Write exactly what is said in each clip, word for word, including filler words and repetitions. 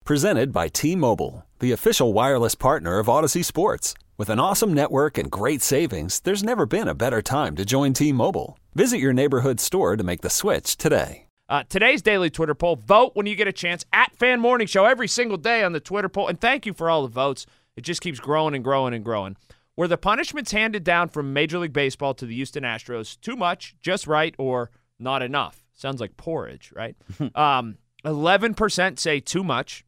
Presented by T-Mobile, the official wireless partner of Odyssey Sports. With an awesome network and great savings, there's never been a better time to join T-Mobile. Visit your neighborhood store to make the switch today. Uh, today's daily Twitter poll, vote when you get a chance at Fan Morning Show every single day on the Twitter poll. And thank you for all the votes. It just keeps growing and growing and growing. Were the punishments handed down from Major League Baseball to the Houston Astros too much, just right, or not enough? Sounds like porridge, right? um, eleven percent say too much.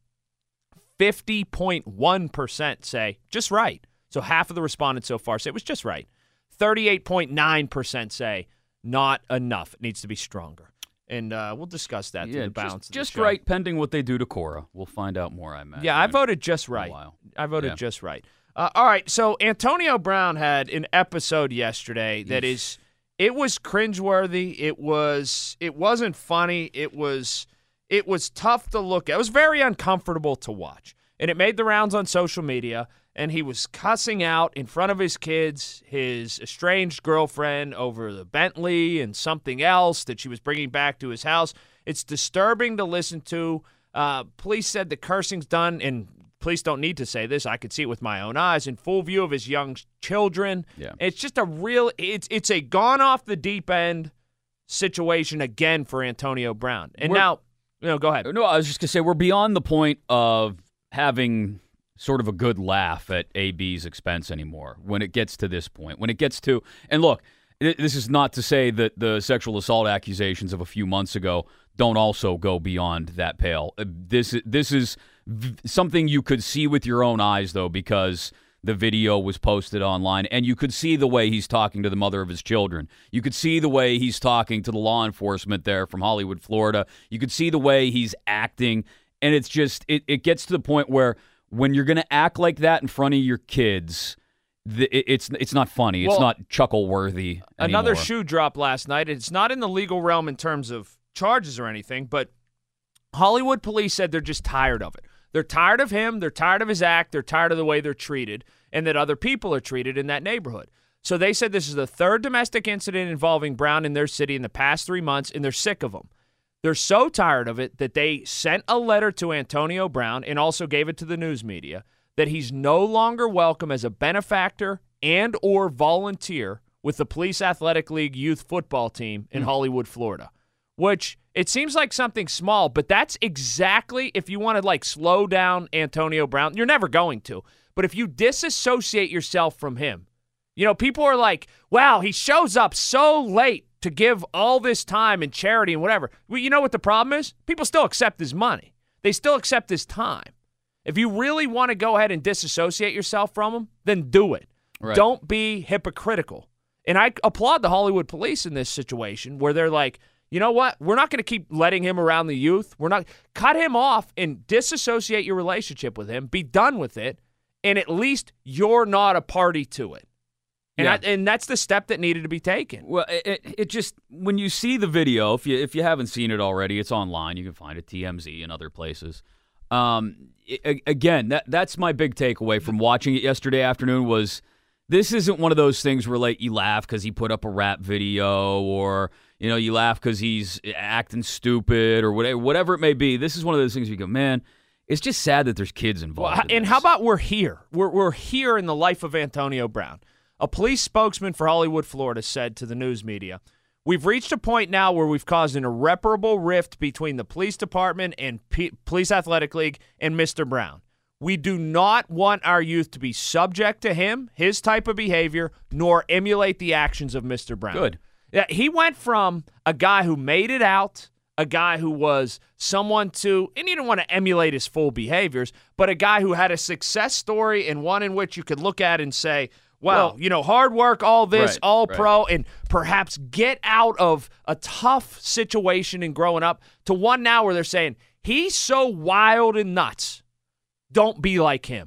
fifty point one percent say just right. So half of the respondents so far say it was just right. thirty-eight point nine percent say not enough. It needs to be stronger. And uh, we'll discuss that yeah, through the balance just, of the just show. right, pending what they do to Cora. We'll find out more, I imagine. Yeah, I voted just right. I voted yeah. just right. Uh, all right, so Antonio Brown had an episode yesterday that Eesh. is, it was cringeworthy. It was, it wasn't funny. It was, it was tough to look at. It was very uncomfortable to watch. And it made the rounds on social media. And he was cussing out in front of his kids, his estranged girlfriend over the Bentley and something else that she was bringing back to his house. It's disturbing to listen to. Uh, police said the cursing's done, and police don't need to say this. I could see it with my own eyes, in full view of his young children. Yeah. It's just a real, it's it's a gone off the deep end situation again for Antonio Brown. And we're, now, you know, go ahead. No, I was just going to say we're beyond the point of having sort of a good laugh at A B's expense anymore when it gets to this point. When it gets to, and look, this is not to say that the sexual assault accusations of a few months ago don't also go beyond that pale. This, this is something you could see with your own eyes, though, because the video was posted online, and you could see the way he's talking to the mother of his children. You could see the way he's talking to the law enforcement there from Hollywood, Florida. You could see the way he's acting, and it's just, it, it gets to the point where when you're going to act like that in front of your kids, the, it, it's it's not funny. It's well, not chuckle-worthy anymore. Another shoe drop last night. It's not in the legal realm in terms of charges or anything, but Hollywood police said they're just tired of it. They're tired of him. They're tired of his act. They're tired of the way they're treated and that other people are treated in that neighborhood. So they said this is the third domestic incident involving Brown in their city in the past three months, and they're sick of him. They're so tired of it that they sent a letter to Antonio Brown and also gave it to the news media that he's no longer welcome as a benefactor and or volunteer with the Police Athletic League youth football team in mm. Hollywood, Florida, which it seems like something small, but that's exactly, if you want to like slow down Antonio Brown, you're never going to, but if you disassociate yourself from him, you know, people are like, wow, he shows up so late to give all this time and charity and whatever. Well, you know what the problem is? People still accept his money. They still accept his time. If you really want to go ahead and disassociate yourself from him, then do it. Right. Don't be hypocritical. And I applaud the Hollywood police in this situation where they're like, you know what? We're not going to keep letting him around the youth. We're not. Cut him off and disassociate your relationship with him. Be done with it. And at least you're not a party to it. And, yeah. I, and that's the step that needed to be taken. Well, it, it just, when you see the video, if you if you haven't seen it already, it's online. You can find it T M Z and other places. Um, it, again, that that's my big takeaway from watching it yesterday afternoon was this isn't one of those things where like you laugh because he put up a rap video or, you know, you laugh because he's acting stupid or whatever, whatever it may be. This is one of those things where you go, man, it's just sad that there's kids involved. Well, in and this. how about we're here? We're we're here in the life of Antonio Brown. A police spokesman for Hollywood, Florida said to the news media, we've reached a point now where we've caused an irreparable rift between the police department and P- Police Athletic League and Mister Brown. We do not want our youth to be subject to him, his type of behavior, nor emulate the actions of Mister Brown. Good. Yeah, he went from a guy who made it out, a guy who was someone to, and you didn't want to emulate his full behaviors, but a guy who had a success story and one in which you could look at and say, well, you know, hard work, all this, right, all right. pro, and perhaps get out of a tough situation and growing up to one now where they're saying, he's so wild and nuts. Don't be like him.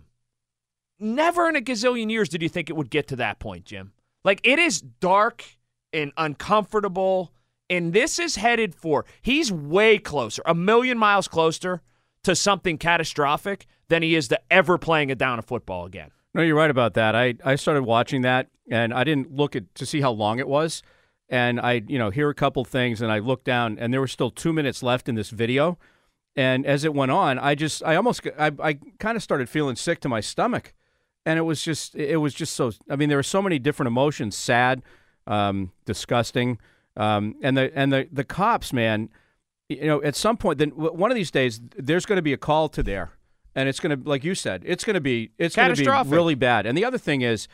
Never in a gazillion years did you think it would get to that point, Jim. Like, it is dark and uncomfortable, and this is headed for, he's way closer, a million miles closer to something catastrophic than he is to ever playing a down of football again. No, you're right about that. I, I started watching that, and I didn't look at to see how long it was. And I, you know, hear a couple things, and I looked down, and there were still two minutes left in this video. And as it went on, I just, I almost, I, I kind of started feeling sick to my stomach. And it was just, it was just so, I mean, there were so many different emotions, sad, um, disgusting. Um, and the, and the, the cops, man, you know, at some point, then one of these days, there's going to be a call to there. And it's going to, like you said, it's going to be, it's going to be really bad. And the other thing is,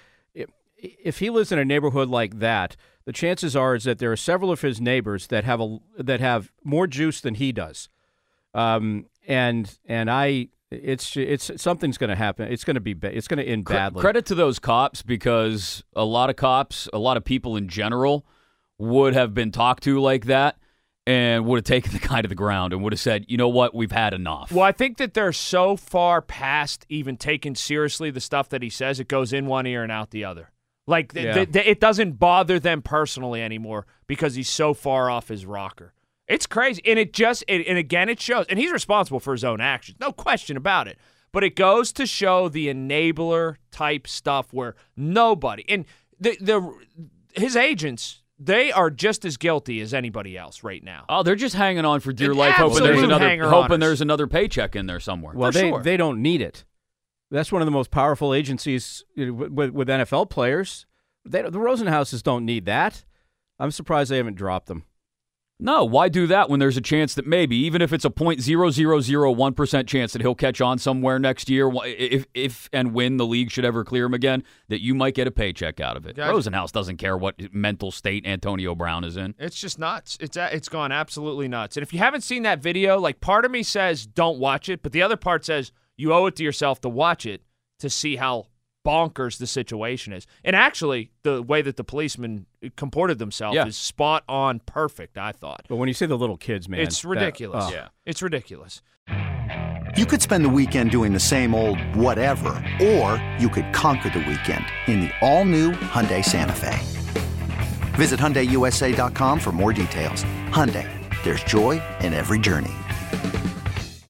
if he lives in a neighborhood like that, the chances are is that there are several of his neighbors that have a that have more juice than he does, um, and and I, it's it's something's going to happen. It's going to be it's going to end badly. Credit to those cops, because a lot of cops, a lot of people in general, would have been talked to like that and would have taken the guy to the ground and would have said, you know what, we've had enough. Well, I think that they're so far past even taking seriously the stuff that he says. It goes in one ear and out the other. Like, th- yeah. th- th- it doesn't bother them personally anymore because he's so far off his rocker. It's crazy. And it just, it, and again, it shows. And he's responsible for his own actions. No question about it. But it goes to show the enabler type stuff where nobody, and the the his agents, they are just as guilty as anybody else right now. Oh, they're just hanging on for dear An life, hoping there's absolute another hanger-oners. hoping there's another paycheck in there somewhere. Well, For they sure. they don't need it. That's one of the most powerful agencies with, with N F L players. They, the Rosenhauses don't need that. I'm surprised they haven't dropped them. No, why do that when there's a chance that maybe, even if it's a zero point zero zero zero one percent chance that he'll catch on somewhere next year, if if and when the league should ever clear him again, that you might get a paycheck out of it. Guys, Rosenhaus doesn't care what mental state Antonio Brown is in. It's just nuts. It's a- it's gone absolutely nuts. And if you haven't seen that video, like, part of me says don't watch it, but the other part says you owe it to yourself to watch it to see how bonkers the situation is. And actually, the way that the policemen comported themselves Yeah. is spot on perfect, I thought. But when you say the little kids, man, It's that- ridiculous. oh. Yeah. It's ridiculous. You could spend the weekend doing the same old whatever, or you could conquer the weekend in the all-new Hyundai Santa Fe. Visit Hyundai U S A dot com for more details. Hyundai, there's joy in every journey.